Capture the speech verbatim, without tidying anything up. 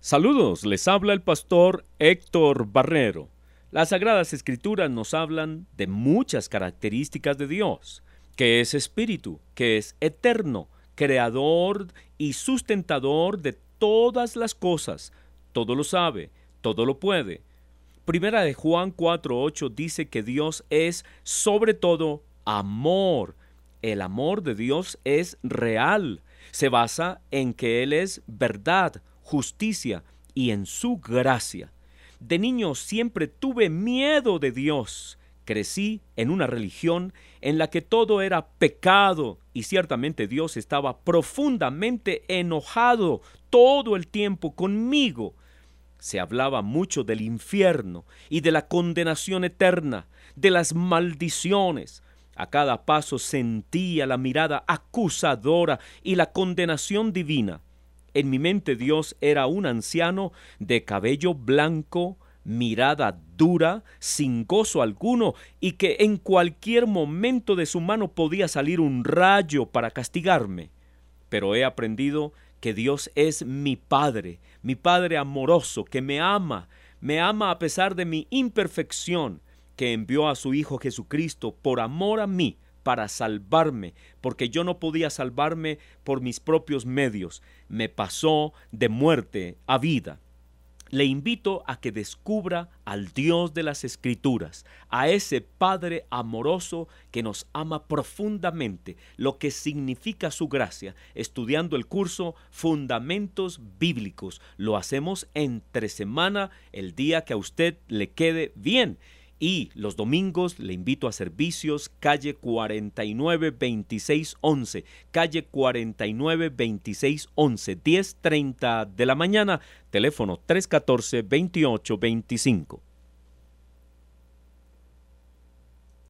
Saludos, les habla el pastor Héctor Barrero. Las Sagradas Escrituras nos hablan de muchas características de Dios, que es espíritu, que es eterno, creador y sustentador de todas las cosas, todo lo sabe, todo lo puede. Primera de Juan cuatro ocho dice que Dios es sobre todo amor. El amor de Dios es real, se basa en que Él es verdad, justicia y en su gracia. De niño siempre tuve miedo de Dios. Crecí en una religión en la que todo era pecado y ciertamente Dios estaba profundamente enojado todo el tiempo conmigo. Se hablaba mucho del infierno y de la condenación eterna, de las maldiciones. A cada paso sentía la mirada acusadora y la condenación divina. En mi mente Dios era un anciano de cabello blanco, mirada dura, sin gozo alguno, y que en cualquier momento de su mano podía salir un rayo para castigarme. Pero he aprendido que Dios es mi Padre, mi Padre amoroso, que me ama, me ama a pesar de mi imperfección, que envió a su Hijo Jesucristo por amor a mí, para salvarme, porque yo no podía salvarme por mis propios medios. Me pasó de muerte a vida. Le invito a que descubra al Dios de las Escrituras, a ese Padre amoroso que nos ama profundamente, lo que significa su gracia, estudiando el curso Fundamentos Bíblicos. Lo hacemos entre semana, el día que a usted le quede bien. Y los domingos le invito a servicios, calle cuarenta y nueve veintiséis once, calle cuarenta y nueve veintiséis once, diez treinta de la mañana, teléfono tres uno cuatro, dos ocho dos cinco.